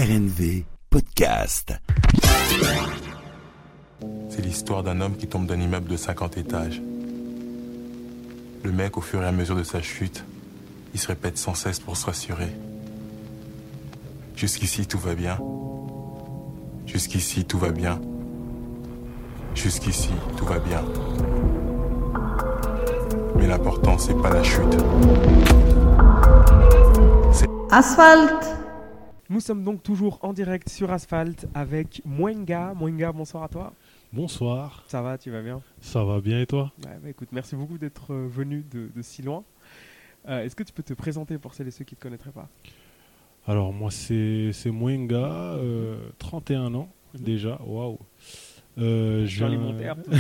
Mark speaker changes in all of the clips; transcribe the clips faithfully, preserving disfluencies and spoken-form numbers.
Speaker 1: R N V Podcast.
Speaker 2: C'est l'histoire d'un homme qui tombe d'un immeuble de cinquante étages. Le mec, au fur et à mesure de sa chute, il se répète sans cesse pour se rassurer. Jusqu'ici, tout va bien. Jusqu'ici, tout va bien. Jusqu'ici, tout va bien. Mais l'important, c'est pas la chute. C'est...
Speaker 3: Asphalte.
Speaker 4: Nous sommes donc toujours en direct sur Asphalte avec Mwenga. Mwenga, bonsoir à toi.
Speaker 5: Bonsoir.
Speaker 4: Ça va, tu vas bien?
Speaker 5: Ça va bien et toi?
Speaker 4: Ouais, bah écoute, merci beaucoup d'être euh, venu de, de si loin. Euh, est-ce que tu peux te présenter pour celles et ceux qui ne te connaîtraient pas?
Speaker 5: Alors moi c'est, c'est Mwenga, euh, trente et un ans mm-hmm. déjà, waouh. Euh, je viens... tout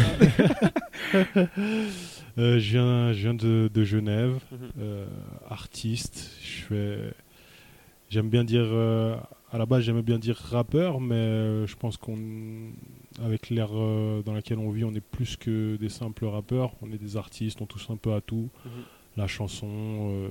Speaker 5: ça. euh, je viens, je viens de, de Genève, mm-hmm. euh, artiste. Je fais, j'aime bien dire, euh, à la base j'aimais bien dire rappeur, mais euh, je pense qu'on, avec l'ère euh, dans laquelle on vit, on est plus que des simples rappeurs. On est des artistes, on touche un peu à tout, mm-hmm. la chanson, euh,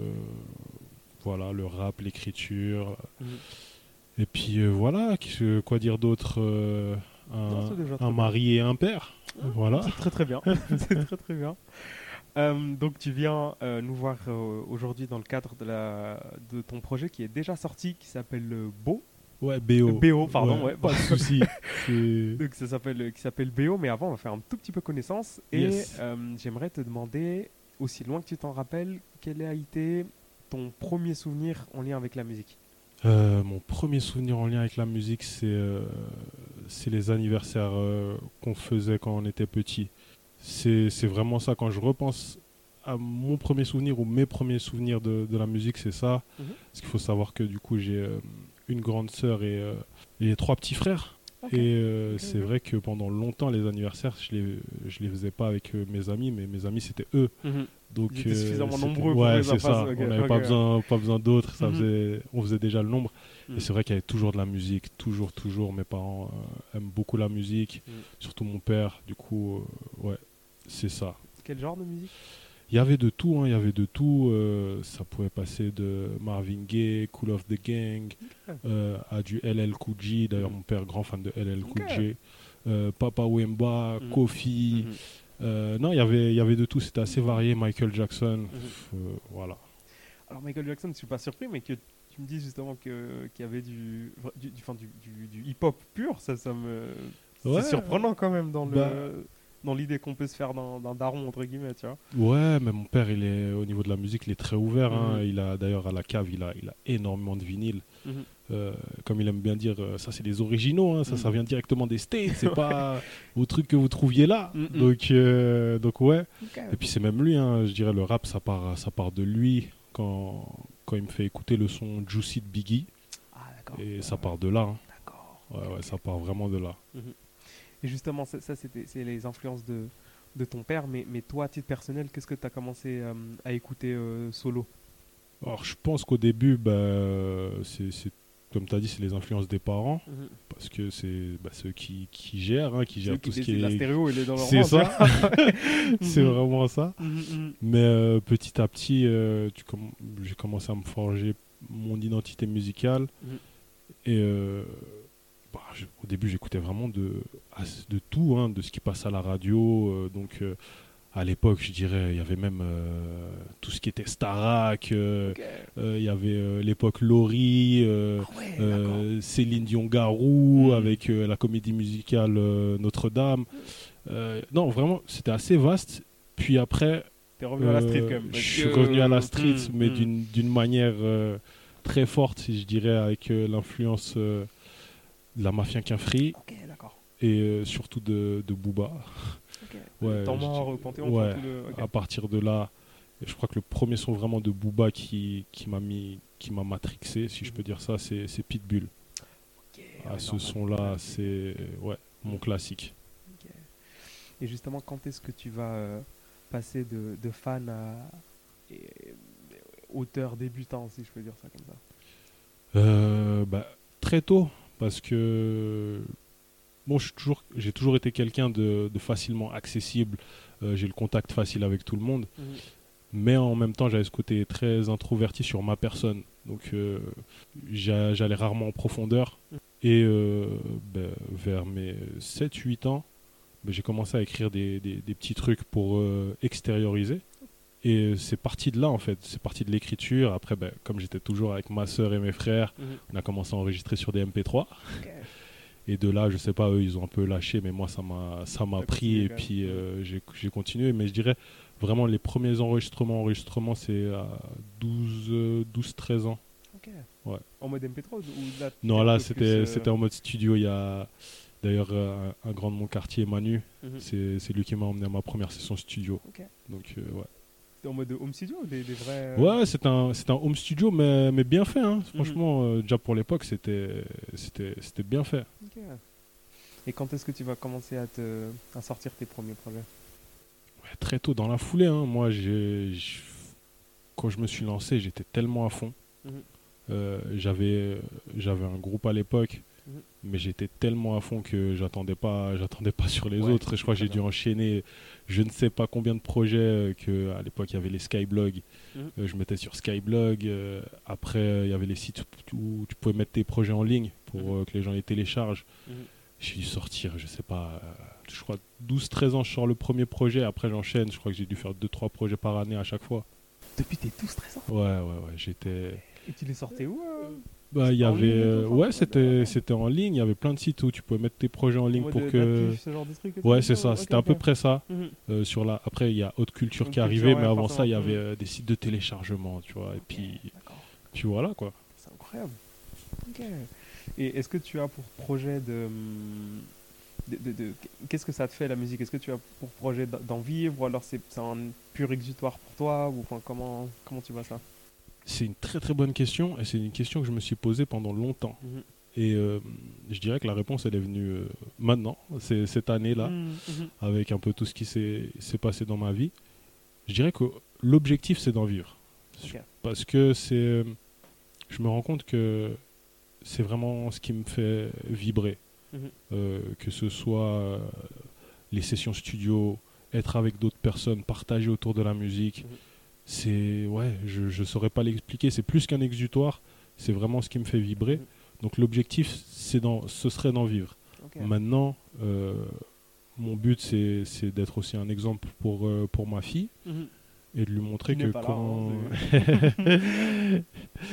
Speaker 5: voilà, le rap, l'écriture, mm-hmm. et puis euh, voilà, quoi dire d'autre. Euh, Un, un mari et un père, ah, voilà.
Speaker 4: C'est très très bien, c'est très très bien. Euh, donc tu viens euh, nous voir euh, aujourd'hui dans le cadre de, la, de ton projet qui est déjà sorti, qui s'appelle euh, Beau.
Speaker 5: Ouais, B O.
Speaker 4: B O, pardon, ouais, ouais.
Speaker 5: Pas de souci. C'est...
Speaker 4: Donc ça s'appelle, qui s'appelle B O, mais avant on va faire un tout petit peu connaissance. Et yes. euh, j'aimerais te demander, aussi loin que tu t'en rappelles, quel a été ton premier souvenir en lien avec la musique?
Speaker 5: Euh, mon premier souvenir en lien avec la musique, c'est, euh, c'est les anniversaires euh, qu'on faisait quand on était petit. C'est, c'est vraiment ça. Quand je repense à mon premier souvenir ou mes premiers souvenirs de, de la musique, c'est ça. Mm-hmm. Parce qu'il faut savoir que du coup, j'ai euh, une grande sœur et, euh, et trois petits frères. Okay. Et euh, okay, c'est okay. vrai que pendant longtemps, les anniversaires, je les, je les faisais pas avec euh, mes amis, mais mes amis, c'était eux.
Speaker 4: Mm-hmm.
Speaker 5: Donc,
Speaker 4: Ils étaient suffisamment euh, nombreux
Speaker 5: pour
Speaker 4: ouais,
Speaker 5: c'est ça. Okay. On n'avait okay. pas besoin, pas besoin d'autres. Ça
Speaker 4: mm-hmm.
Speaker 5: faisait, on faisait déjà le nombre.
Speaker 4: Mm-hmm.
Speaker 5: Et c'est vrai qu'il y avait toujours de la musique, toujours, toujours. Mes parents euh, aiment beaucoup la musique, mm-hmm. surtout mon père. Du coup, euh, ouais, c'est ça.
Speaker 4: Quel genre de musique?
Speaker 5: Il y avait de tout, hein, il y avait de tout. Euh, ça pouvait passer de Marvin Gaye, Kool of the Gang, okay. euh, à du L L Cool J. D'ailleurs, mm-hmm. mon père, grand fan de L L Cool J. Okay. Euh, Papa Wemba, mm-hmm. Kofi. Mm-hmm. Euh, non, y il y avait de tout. C'était assez varié. Michael Jackson, mm-hmm. euh, voilà.
Speaker 4: Alors, Michael Jackson, je ne suis pas surpris, mais que tu me dises justement que, qu'il y avait du, du, du, du, du, du hip-hop pur, ça, ça me... Ouais. C'est surprenant quand même dans le... Bah... dans l'idée qu'on peut se faire d'un, d'un daron, entre guillemets, tu vois.
Speaker 5: Ouais, mais mon père, il est, au niveau de la musique, il est très ouvert. Mm-hmm. Hein. Il a, d'ailleurs, à la cave, il a, il a énormément de vinyles. Mm-hmm. Euh, comme il aime bien dire, euh, ça, c'est les originaux. Hein. Ça, mm-hmm. ça vient directement des States. C'est pas vos trucs que vous trouviez là. Mm-hmm. Donc, euh, donc, ouais. Okay. Et puis, c'est même lui. Hein. Je dirais, le rap, ça part, ça part de lui quand, quand il me fait écouter le son Juicy de Biggie.
Speaker 4: Ah, d'accord.
Speaker 5: Et
Speaker 4: ouais,
Speaker 5: ça
Speaker 4: ouais.
Speaker 5: part de là. Hein.
Speaker 4: D'accord.
Speaker 5: Ouais,
Speaker 4: okay,
Speaker 5: ouais,
Speaker 4: okay.
Speaker 5: ça part vraiment de là.
Speaker 4: Mm-hmm. Et justement, ça, ça c'était, c'est les influences de, de ton père, mais, mais toi, à titre personnel, qu'est-ce que tu as commencé euh, à écouter euh, solo?
Speaker 5: Alors, je pense qu'au début, bah, c'est, c'est, comme tu as dit, c'est les influences des parents, mm-hmm. parce que c'est bah, ceux qui, qui gèrent, hein, qui gèrent tout ce qui est...
Speaker 4: La stéréo, il est dans leur
Speaker 5: C'est
Speaker 4: main,
Speaker 5: ça, c'est vraiment ça. Mm-hmm. Mais euh, petit à petit, euh, tu com- j'ai commencé à me forger mon identité musicale, mm-hmm. et... Euh, Bah, je, au début, j'écoutais vraiment de, de tout, hein, de ce qui passe à la radio. Euh, donc, euh, à l'époque, je dirais, il y avait même euh, tout ce qui était Starac. Euh, okay. euh, il y avait euh, l'époque Laurie, euh, ah ouais, euh, Céline Dion-Garou, mmh. avec euh, la comédie musicale euh, Notre-Dame. Euh, non, vraiment, c'était assez vaste. Puis après,
Speaker 4: T'es revenu euh, à la street quand même.
Speaker 5: Je suis que... revenu à la street, mmh, mais mmh. D'une, d'une manière euh, très forte, si je dirais, avec euh, l'influence... Euh, de la Mafia Quinfri,
Speaker 4: okay, d'accord.
Speaker 5: Et euh, surtout de, de Booba.
Speaker 4: Okay. Ouais, Temps mort, Panthéon,
Speaker 5: ouais,
Speaker 4: tout le... okay.
Speaker 5: À partir de là, je crois que le premier son vraiment de Booba qui, qui, m'a, mis, qui m'a matrixé, si mm-hmm. je peux dire ça, c'est, c'est Pitbull. Okay, ah, ouais, ce son-là, c'est ouais, mon classique.
Speaker 4: Okay. Et justement, quand est-ce que tu vas euh, passer de, de fan à et, auteur débutant, si je peux dire ça comme ça?
Speaker 5: euh, bah, Très tôt. Parce que bon, je suis toujours, j'ai toujours été quelqu'un de, de facilement accessible. Euh, j'ai le contact facile avec tout le monde. Mmh. Mais en même temps, j'avais ce côté très introverti sur ma personne. Donc, euh, j'a- j'allais rarement en profondeur. Et euh, ben, vers mes sept huit ans, ben, j'ai commencé à écrire des, des, des petits trucs pour euh, extérioriser. Et c'est parti de là, en fait. C'est parti de l'écriture. Après, ben, comme j'étais toujours avec ma sœur et mes frères,
Speaker 4: Mhm.
Speaker 5: on a commencé à enregistrer sur des M P trois.
Speaker 4: Ok.
Speaker 5: Et de là, je sais pas, eux, ils ont un peu lâché, mais moi, ça m'a, ça m'a
Speaker 4: T'as
Speaker 5: pris.
Speaker 4: continué
Speaker 5: Et
Speaker 4: quand
Speaker 5: puis,
Speaker 4: même.
Speaker 5: euh, j'ai, j'ai continué. Mais je dirais, vraiment, les premiers enregistrements, enregistrements, c'est à douze treize ans.
Speaker 4: Ok.
Speaker 5: Ouais.
Speaker 4: En mode M P trois ou là t'étais
Speaker 5: Non,
Speaker 4: un
Speaker 5: là,
Speaker 4: peu
Speaker 5: c'était,
Speaker 4: plus, euh,
Speaker 5: c'était en mode studio. Il y a d'ailleurs euh, un, un grand de mon quartier, Manu.
Speaker 4: mhm.
Speaker 5: C'est, c'est lui qui m'a emmené à ma première session studio.
Speaker 4: Ok.
Speaker 5: Donc, euh, ouais.
Speaker 4: T'es en mode home studio ou des, des vrais. euh,
Speaker 5: Ouais, c'est un, c'est un home studio, mais, mais bien fait. Hein.
Speaker 4: Mhm.
Speaker 5: Franchement, euh, déjà pour l'époque, c'était, c'était, c'était bien fait.
Speaker 4: Ok. Et quand est-ce que tu vas commencer à, te, à sortir tes premiers projets?
Speaker 5: Ouais, très tôt, dans la foulée. Hein. Moi, j'ai, j'ai- quand je me suis lancé, j'étais tellement à fond.
Speaker 4: Mhm.
Speaker 5: Euh, j'avais, j'avais un groupe à l'époque,
Speaker 4: Mhm.
Speaker 5: mais j'étais tellement à fond que j'attendais pas, j'attendais pas sur les
Speaker 4: Ouais,
Speaker 5: autres. Et je crois que
Speaker 4: très
Speaker 5: j'ai dû
Speaker 4: bien.
Speaker 5: enchaîner je ne sais pas combien de projets. euh, que à l'époque, il y avait les Skyblogs.
Speaker 4: Mhm.
Speaker 5: Euh, je mettais sur Skyblog. euh, après, il y avait les sites où tu pouvais mettre tes projets en ligne pour
Speaker 4: Mhm.
Speaker 5: euh, que les gens les téléchargent.
Speaker 4: Mhm.
Speaker 5: J'ai dû sortir, je sais pas, euh, je crois douze treize ans, je sors le premier projet. Après, j'enchaîne. Je crois que j'ai dû faire deux trois projets par année à chaque fois.
Speaker 4: Depuis tes douze treize ans.
Speaker 5: Ouais, ouais, ouais. J'étais.
Speaker 4: Et tu les sortais où euh
Speaker 5: Bah, il y
Speaker 4: en
Speaker 5: avait.
Speaker 4: ligne et tout,
Speaker 5: euh,
Speaker 4: enfin,
Speaker 5: ouais,
Speaker 4: ouais,
Speaker 5: c'était,
Speaker 4: d'accord.
Speaker 5: c'était en ligne. Il y avait plein de sites où tu pouvais mettre tes projets en
Speaker 4: En
Speaker 5: ligne
Speaker 4: mode,
Speaker 5: pour
Speaker 4: euh,
Speaker 5: que.
Speaker 4: natif, ce genre de truc et tout,
Speaker 5: Ouais,
Speaker 4: comme
Speaker 5: c'est ça.
Speaker 4: Ok,
Speaker 5: C'était à
Speaker 4: ok.
Speaker 5: peu près ça.
Speaker 4: Mhm.
Speaker 5: Euh, sur la... Après, il y a Haute Culture
Speaker 4: Haute
Speaker 5: qui est
Speaker 4: Culture,
Speaker 5: arrivé,
Speaker 4: ouais,
Speaker 5: mais avant
Speaker 4: forcément.
Speaker 5: ça, il y avait
Speaker 4: Mhm.
Speaker 5: euh, des sites de téléchargement, tu vois. Et puis,
Speaker 4: D'accord.
Speaker 5: puis voilà, quoi.
Speaker 4: C'est incroyable. Ok. Et est-ce que tu as pour projet de, hum, de, de- de- qu'est-ce que ça te fait la musique? Est-ce que tu as pour projet d'en d'en vivre ou alors c'est c'est un pur exutoire pour toi ou enfin, comment comment tu vois ça?
Speaker 5: C'est une très très bonne question et c'est une question que je me suis posée pendant longtemps.
Speaker 4: Mhm.
Speaker 5: Et euh, je dirais que la réponse, elle est venue euh, maintenant, c'est cette année-là,
Speaker 4: Mhm, mhm.
Speaker 5: avec un peu tout ce qui s'est s'est passé dans ma vie. Je dirais que l'objectif, c'est d'en vivre.
Speaker 4: Ok.
Speaker 5: Parce que c'est, euh, je me rends compte que c'est vraiment ce qui me fait vibrer.
Speaker 4: Mhm.
Speaker 5: Euh, que ce soit euh, les sessions studio, être avec d'autres personnes, partager autour de la musique.
Speaker 4: Mhm.
Speaker 5: C'est, ouais, je ne saurais pas l'expliquer. C'est plus qu'un exutoire, c'est vraiment ce qui me fait vibrer.
Speaker 4: Mhm.
Speaker 5: Donc l'objectif, c'est d'en- ce serait d'en vivre.
Speaker 4: Ok.
Speaker 5: Maintenant, euh, mon but, c'est c'est d'être aussi un exemple pour, euh, pour ma fille
Speaker 4: Mhm.
Speaker 5: et de lui montrer
Speaker 4: Qui
Speaker 5: que
Speaker 4: n'est pas là,
Speaker 5: quand
Speaker 4: hein,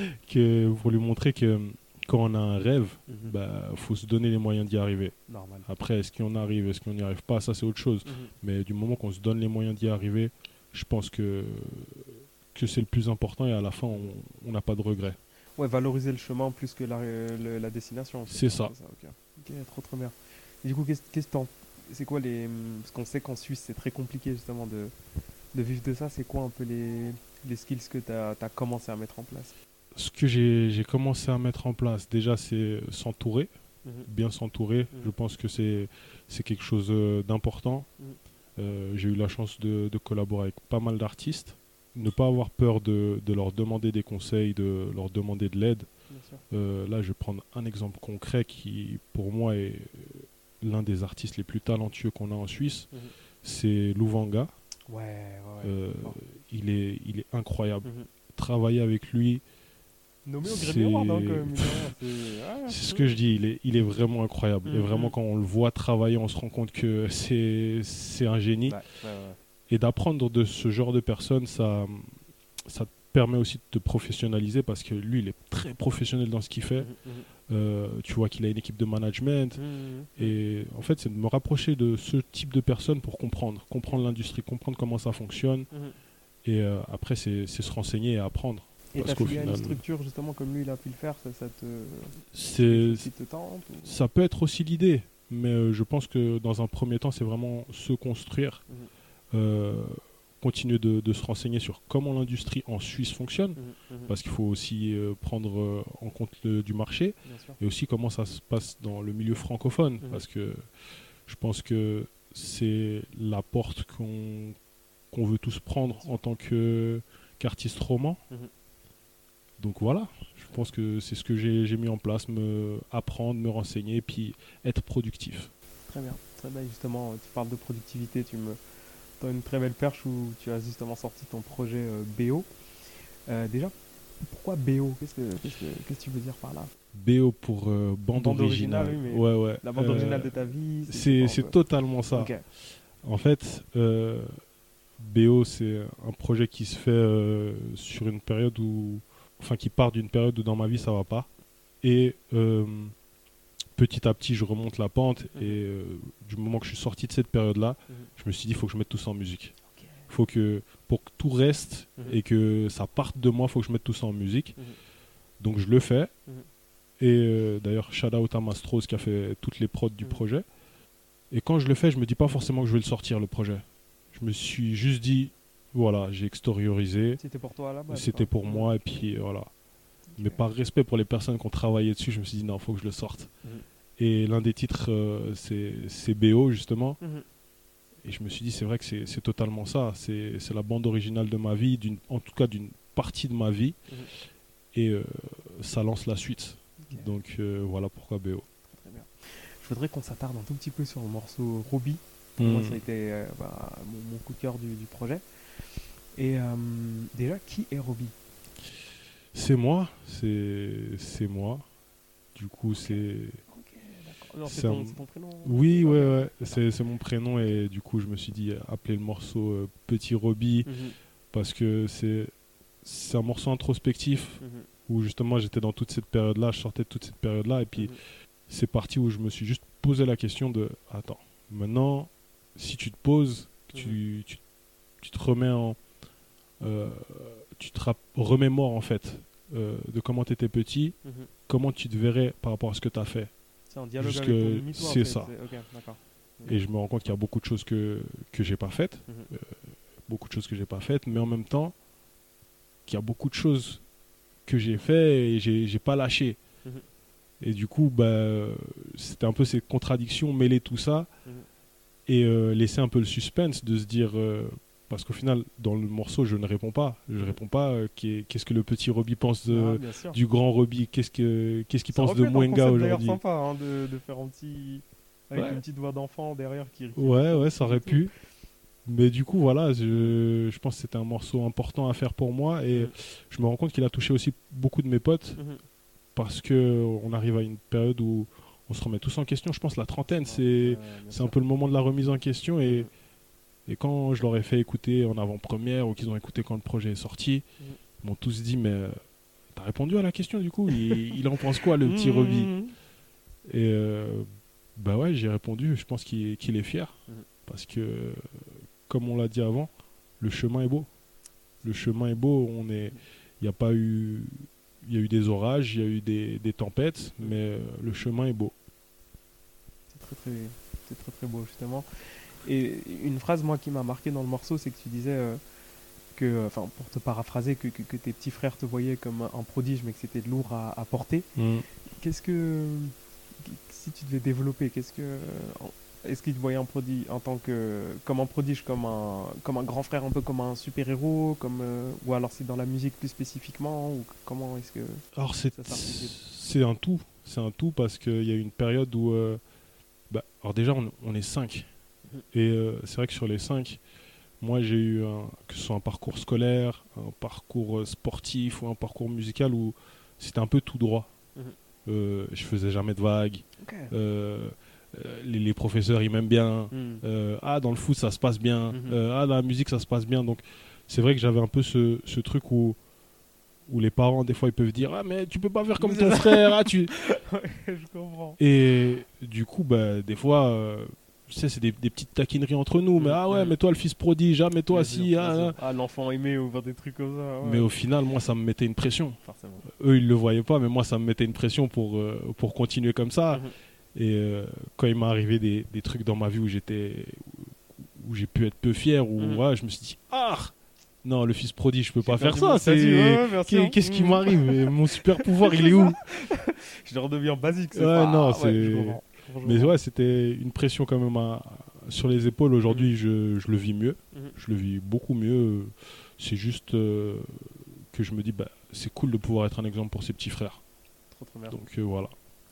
Speaker 5: que pour lui montrer que quand on a un rêve,
Speaker 4: Mhm.
Speaker 5: bah faut se donner les moyens d'y arriver.
Speaker 4: Normal.
Speaker 5: Après, est-ce qu'on arrive, est-ce qu'on n'y arrive pas, ça c'est autre chose.
Speaker 4: Mhm.
Speaker 5: Mais du moment qu'on se donne les moyens d'y arriver, je pense que que c'est le plus important et à la fin on on n'a pas de regrets.
Speaker 4: Ouais, valoriser le chemin plus que la, le- la destination.
Speaker 5: C'est ça.
Speaker 4: Ok, Ok, trop trop bien. Et du coup, qu'est-ce qu'est-ce que t'en- c'est quoi les, hum, parce qu'on sait qu'en Suisse c'est très compliqué justement de, de vivre de ça. C'est quoi un peu les, les skills que tu as commencé à mettre en place?
Speaker 5: Ce que j'ai j'ai commencé à mettre en place, déjà, c'est s'entourer,
Speaker 4: Mhm.
Speaker 5: bien s'entourer.
Speaker 4: Mhm.
Speaker 5: Je pense que c'est c'est quelque chose euh, d'important.
Speaker 4: Mhm.
Speaker 5: Euh, j'ai eu la chance de, de collaborer avec pas mal d'artistes. Ne pas avoir peur de, de leur demander des conseils, de leur demander de l'aide.
Speaker 4: Bien sûr.
Speaker 5: Euh, là, je vais prendre un exemple concret qui, pour moi, est l'un des artistes les plus talentueux qu'on a en Suisse.
Speaker 4: Mhm.
Speaker 5: C'est Louvanga.
Speaker 4: Ouais, ouais, ouais.
Speaker 5: Euh,
Speaker 4: Fort.
Speaker 5: il, est, il est incroyable.
Speaker 4: Mhm.
Speaker 5: Travailler avec lui,
Speaker 4: Nommé au
Speaker 5: c'est-
Speaker 4: Grammy Award, hein, quand même. mine de rien, c'est- ah,
Speaker 5: c'est ce que je dis, il est, il est vraiment incroyable. Et
Speaker 4: Mhm.
Speaker 5: vraiment, quand on le voit travailler, on se rend compte que c'est c'est un génie.
Speaker 4: Ouais, ouais, ouais.
Speaker 5: Et d'apprendre de ce genre de personnes, ça, ça te permet aussi de te professionnaliser parce que lui, il est très professionnel dans ce qu'il fait.
Speaker 4: Mhm, mhm.
Speaker 5: Euh, tu vois qu'il a une équipe de management.
Speaker 4: Mhm.
Speaker 5: Et en fait, c'est de me rapprocher de ce type de personnes pour comprendre, comprendre l'industrie, comprendre comment ça fonctionne.
Speaker 4: Mhm.
Speaker 5: Et euh, après, c'est c'est se renseigner et apprendre.
Speaker 4: Et
Speaker 5: Parce
Speaker 4: t'as
Speaker 5: qu'au
Speaker 4: filié à une
Speaker 5: final-
Speaker 4: structure justement comme lui il a pu le faire, ça, ça te,
Speaker 5: C'est
Speaker 4: qui te tente ou-
Speaker 5: Ça peut être aussi l'idée, mais euh, je pense que dans un premier temps, c'est vraiment se construire,
Speaker 4: Mhm.
Speaker 5: euh, continuer de, de se renseigner sur comment l'industrie en Suisse fonctionne,
Speaker 4: Mhm, mhm.
Speaker 5: parce qu'il faut aussi euh, prendre euh, en compte le, du marché,
Speaker 4: Bien sûr.
Speaker 5: et aussi comment ça se passe dans le milieu francophone,
Speaker 4: Mhm.
Speaker 5: parce que je pense que c'est la porte qu'on qu'on veut tous prendre en tant que qu'artiste roman.
Speaker 4: Mhm.
Speaker 5: Donc voilà, je pense que c'est ce que j'ai j'ai mis en place, me apprendre, me renseigner, puis être productif.
Speaker 4: Très bien, très bien. Justement, tu parles de productivité, tu me, dans une très belle perche où tu as justement sorti ton projet euh, B O. Euh, déjà, pourquoi B O? Qu'est-ce que, qu'est-ce, que, qu'est-ce que tu veux dire par là?
Speaker 5: B O pour euh, bande, bande originale.
Speaker 4: originale oui,
Speaker 5: ouais, ouais.
Speaker 4: La bande euh, originale de ta vie.
Speaker 5: C'est, c'est, c'est totalement ça. Okay. En fait, euh, B O, c'est un projet qui se fait euh, sur une période où, enfin, qui part d'une période où dans ma vie ça va pas, et euh, petit à petit je remonte la pente, mmh. et euh, du moment que je suis sorti de cette période-là, mmh. je me suis dit il faut que je mette tout ça en musique. Okay. Faut que pour que tout reste mmh. et que ça parte de moi, il faut que je mette tout ça en musique. Mmh. Donc je le fais. Mmh. Et euh, d'ailleurs, shout out à Mastros qui a fait toutes les prods du mmh. projet. Et quand je le fais, je me dis pas forcément que je vais le sortir, le projet. Je me suis juste dit, voilà, j'ai extériorisé.
Speaker 4: C'était pour toi là-bas.
Speaker 5: C'était pour mmh. moi, et puis voilà. Okay. Mais par respect pour les personnes qui ont travaillé dessus, je me suis dit, non, il faut que je le sorte. Mmh. Et l'un des titres, euh, c'est, c'est B O, justement. Mmh. Et je me suis dit, c'est vrai que c'est, c'est totalement ça. C'est, c'est la bande originale de ma vie, d'une, en tout cas d'une partie de ma vie. Mmh. Et euh, ça lance la suite. Okay. Donc euh, voilà pourquoi B O.
Speaker 4: Très bien. Je voudrais qu'on s'attarde un tout petit peu sur le morceau Robbie. Pour mmh. moi, ça a été euh, bah, mon, mon coup de cœur du, du projet. Et euh, déjà, qui est Robbie?
Speaker 5: C'est moi. C'est, c'est moi. Du coup,
Speaker 4: okay.
Speaker 5: c'est...
Speaker 4: Okay, d'accord. Non, c'est, ton, un... c'est ton prénom?
Speaker 5: Oui, ouais, ouais. C'est, c'est mon prénom. Et du coup, je me suis dit, appeler le morceau euh, Petit Robbie. Mmh. Parce que c'est, c'est un morceau introspectif. Mmh. Où justement j'étais dans toute cette période-là, je sortais de toute cette période-là, et puis mmh. c'est parti où je me suis juste posé la question de attends, maintenant, si tu te poses, mmh. tu, tu, tu te remets en... Euh, tu te rap- remémores en fait euh, de comment tu étais petit, mmh. comment tu te verrais par rapport à ce que tu as fait.
Speaker 4: C'est un dialogue
Speaker 5: Jusque,
Speaker 4: avec ton mytho,
Speaker 5: c'est
Speaker 4: en fait.
Speaker 5: ça.
Speaker 4: C'est... Okay, d'accord. Mmh.
Speaker 5: Et je me rends compte qu'il y a beaucoup de choses que, que j'ai pas faites, mmh. euh, beaucoup de choses que j'ai pas faites, mais en même temps, qu'il y a beaucoup de choses que j'ai fait et j'ai, j'ai pas lâché. Mmh. Et du coup, bah, c'était un peu ces contradictions, mêler tout ça mmh. et euh, laisser un peu le suspense de se dire... Euh, parce qu'au final, dans le morceau, je ne réponds pas. Je ne réponds pas euh, qu'est-ce que le petit Robbie pense de, ah, du grand Robbie, qu'est-ce, que, qu'est-ce qu'il ça pense de Mwenga aujourd'hui.
Speaker 4: C'est sympa hein, de, de faire un petit... avec ouais. une petite voix d'enfant derrière qui... qui
Speaker 5: ouais, ouais, ça aurait pu. Mais du coup, voilà, je, je pense que c'était un morceau important à faire pour moi. Et mmh. je me rends compte qu'il a touché aussi beaucoup de mes potes. Mmh. Parce qu'on arrive à une période où on se remet tous en question. Je pense que la trentaine, c'est, ouais, c'est un peu le moment de la remise en question. Et, mmh. et quand je leur ai fait écouter en avant-première ou qu'ils ont écouté quand le projet est sorti, mmh. ils m'ont tous dit, mais t'as répondu à la question du coup, il, il en pense quoi le petit Robbie? Et euh, bah ouais, j'ai répondu, je pense qu'il, qu'il est fier. Mmh. Parce que... comme on l'a dit avant, le chemin est beau. Le chemin est beau. On est, il y a pas eu, il y a eu des orages, il y a eu des, des tempêtes, mais euh, le chemin est beau.
Speaker 4: C'est très très, c'est très très beau justement. Et une phrase moi qui m'a marqué dans le morceau, c'est que tu disais euh, que, enfin pour te paraphraser, que, que, que tes petits frères te voyaient comme un prodige, mais que c'était lourd à, à porter. Mmh. Qu'est-ce que, si tu devais développer, qu'est-ce que est-ce qu'il te voyait en prodige en tant que comme un prodige, comme un comme un grand frère, un peu comme un super héros, comme euh, ou alors c'est dans la musique plus spécifiquement, ou comment est-ce que
Speaker 5: alors c'est ça c'est un tout, c'est un tout parce qu'il y a eu une période où euh, bah, alors déjà on, on est cinq mmh. et euh, c'est vrai que sur les cinq, moi j'ai eu un, que ce soit un parcours scolaire, un parcours sportif ou un parcours musical où c'était un peu tout droit. Mmh. Euh, je faisais jamais de vagues. Okay. Euh, Euh, les, les professeurs ils m'aiment bien, mm. euh, ah dans le foot ça se passe bien, mm-hmm. euh, ah dans la musique ça se passe bien, donc c'est vrai que j'avais un peu ce, ce truc où, où les parents des fois ils peuvent dire ah mais tu peux pas faire comme ton frère, ah tu...
Speaker 4: ouais, je comprends.
Speaker 5: Et du coup bah, des fois euh, tu sais c'est des, des petites taquineries entre nous, mm. mais ah ouais mm. mais toi le fils prodige, ah mais toi bien si, sûr, ah,
Speaker 4: ah l'enfant aimé ou des trucs comme ça. Ouais.
Speaker 5: Mais au final moi ça me mettait une pression.
Speaker 4: Forcément.
Speaker 5: Eux ils le voyaient pas mais moi ça me mettait une pression pour, euh, pour continuer comme ça. Mm-hmm. Et euh, quand il m'est arrivé des, des trucs dans ma vie où j'étais, où j'ai pu être peu fier, où mmh. ouais, je me suis dit ah non le fils prodige je peux j'ai pas faire ça, c'est
Speaker 4: ouais, ouais,
Speaker 5: qu'est, qu'est-ce mmh. qui m'arrive, mon super pouvoir il est où?
Speaker 4: Je redeviens basique. C'est
Speaker 5: ouais
Speaker 4: pas...
Speaker 5: non
Speaker 4: ah,
Speaker 5: c'est.
Speaker 4: Ouais, je comprends, je comprends.
Speaker 5: Mais ouais c'était une pression quand même à, sur les épaules. Aujourd'hui mmh. je, je le vis mieux, mmh. je le vis beaucoup mieux. C'est juste euh, que je me dis bah c'est cool de pouvoir être un exemple pour ses petits frères.
Speaker 4: Trop, trop bien.
Speaker 5: Donc euh, voilà.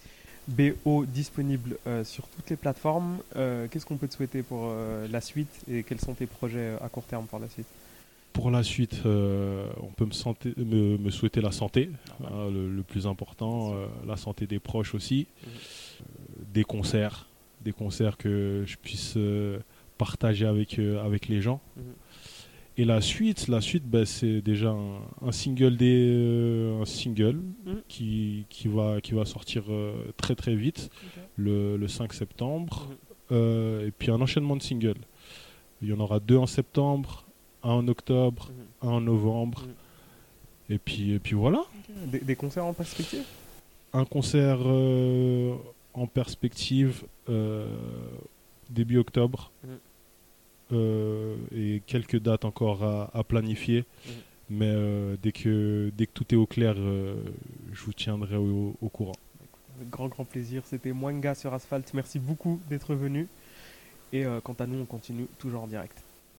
Speaker 4: B O disponible euh, sur toutes les plateformes. Euh, qu'est-ce qu'on peut te souhaiter pour euh, la suite et quels sont tes projets à court terme pour la suite?
Speaker 5: Pour la suite, euh, on peut me, santé, me, me souhaiter la santé, ah, hein, le, le plus important, euh, la santé des proches aussi, mmh. euh, des concerts, des concerts que je puisse euh, partager avec, euh, avec les gens. Mmh. Et la suite, la suite, bah, c'est déjà un, un single, des, euh, un single mmh. qui, qui, va, qui va sortir euh, très très vite, okay. le, le cinq septembre, mmh. euh, et puis un enchaînement de singles. Il y en aura deux en septembre, un en octobre, mmh. un en novembre, mmh. et, puis, et puis voilà.
Speaker 4: Okay. Des, des concerts en perspective?
Speaker 5: Un concert euh, en perspective euh, début octobre. Mmh. Euh, et quelques dates encore à, à planifier, mmh. mais euh, dès, que, dès que tout est au clair, euh, je vous tiendrai au, au courant.
Speaker 4: Avec grand grand plaisir, c'était Mwenga sur Asphalt, merci beaucoup d'être venu et euh, quant à nous on continue toujours en direct.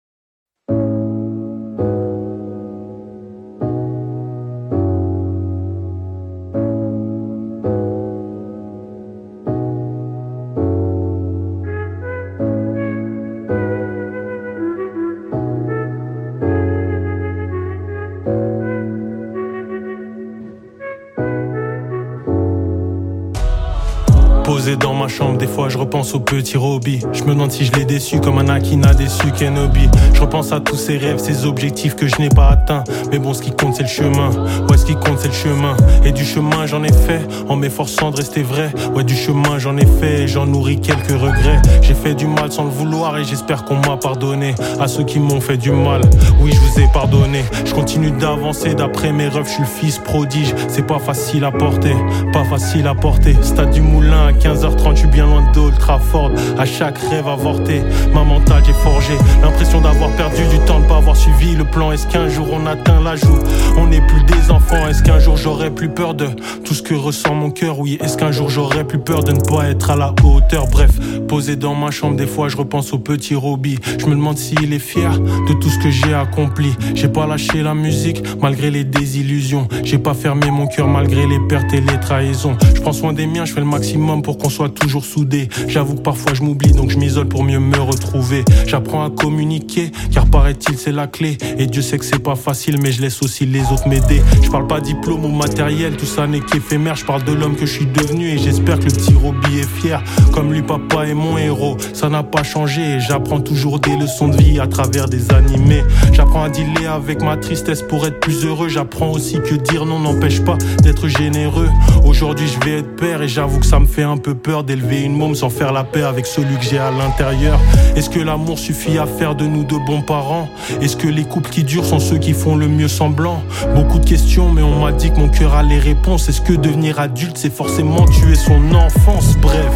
Speaker 3: Posé dans ma chambre, des fois je repense au petit Robbie. Je me demande si je l'ai déçu comme Anakin a déçu Kenobi. Je repense à tous ces rêves, ces objectifs que je n'ai pas atteints. Mais bon, ce qui compte c'est le chemin. Ouais, ce qui compte c'est le chemin. Et du chemin j'en ai fait, en m'efforçant de rester vrai. Ouais, du chemin j'en ai fait et j'en nourris quelques regrets. J'ai fait du mal sans le vouloir et j'espère qu'on m'a pardonné. À ceux qui m'ont fait du mal, oui je vous ai pardonné. Je continue d'avancer d'après mes rêves, je suis le fils prodige. C'est pas facile à porter, pas facile à porter. Stade du Moulin à quinze heures trente, je suis bien loin d'Old Trafford. À chaque rêve avorté, ma mentale j'ai forgé. L'impression d'avoir perdu du temps, de pas avoir suivi le plan. Est-ce qu'un jour on atteint la joue? On n'est plus des enfants. Est-ce qu'un jour j'aurai plus peur de tout ce que ressent mon cœur? Oui, est-ce qu'un jour j'aurai plus peur de ne pas être à la hauteur? Bref, posé dans ma chambre, des fois je repense au petit Robbie. Je me demande s'il est fier de tout ce que j'ai accompli. J'ai pas lâché la musique malgré les désillusions. J'ai pas fermé mon cœur malgré les pertes et les trahisons. Je prends soin des miens, je fais le maximum pour qu'on soit toujours soudés. J'avoue que parfois je m'oublie donc je m'isole pour mieux me retrouver. J'apprends à communiquer car paraît-il c'est la clé. Et Dieu sait que c'est pas facile mais je laisse aussi les autres m'aider. Je parle pas diplôme ou matériel, tout ça n'est qu'éphémère. Je parle de l'homme que je suis devenu et j'espère que le petit Robbie est fier. Comme lui papa est mon héros, ça n'a pas changé. Et j'apprends toujours des leçons de vie à travers des animés. J'apprends à dealer avec ma tristesse pour être plus heureux. J'apprends aussi que dire non n'empêche pas d'être généreux. Aujourd'hui je vais être père et j'avoue que ça me fait un peu peur d'élever une môme sans faire la paix avec celui que j'ai à l'intérieur. Est-ce que l'amour suffit à faire de nous de bons parents? Est-ce que les couples qui durent sont ceux qui font le mieux semblant? Beaucoup de questions mais on m'a dit que mon cœur a les réponses. Est-ce que devenir adulte c'est forcément tuer son enfance? Bref,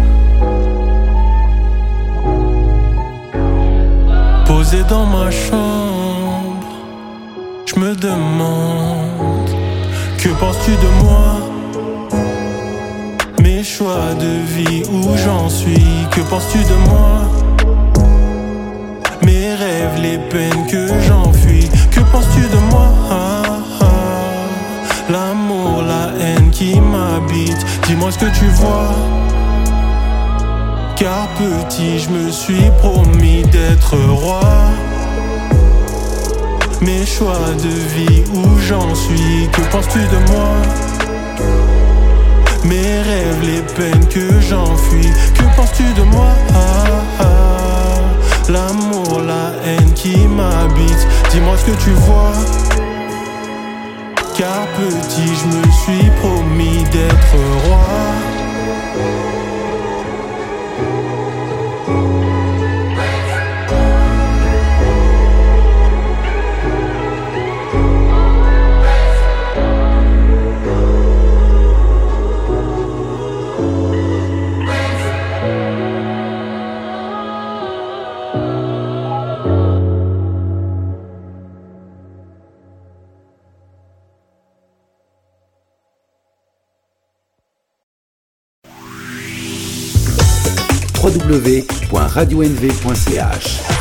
Speaker 3: posé dans ma chambre, je me demande, que penses-tu de moi? Mes choix de vie, où j'en suis, que penses-tu de moi? Mes rêves, les peines que j'enfuis, que penses-tu de moi? Ah, ah. L'amour, la haine qui m'habite, dis-moi ce que tu vois. Car petit, je me suis promis d'être roi. Mes choix de vie, où j'en suis, que penses-tu de moi? Mes rêves, les peines que j'enfuis, que penses-tu de moi? Ah, ah. L'amour, la haine qui m'habite, dis-moi ce que tu vois. Car petit, je me suis promis d'être roi.
Speaker 1: w w w point radio n v point c h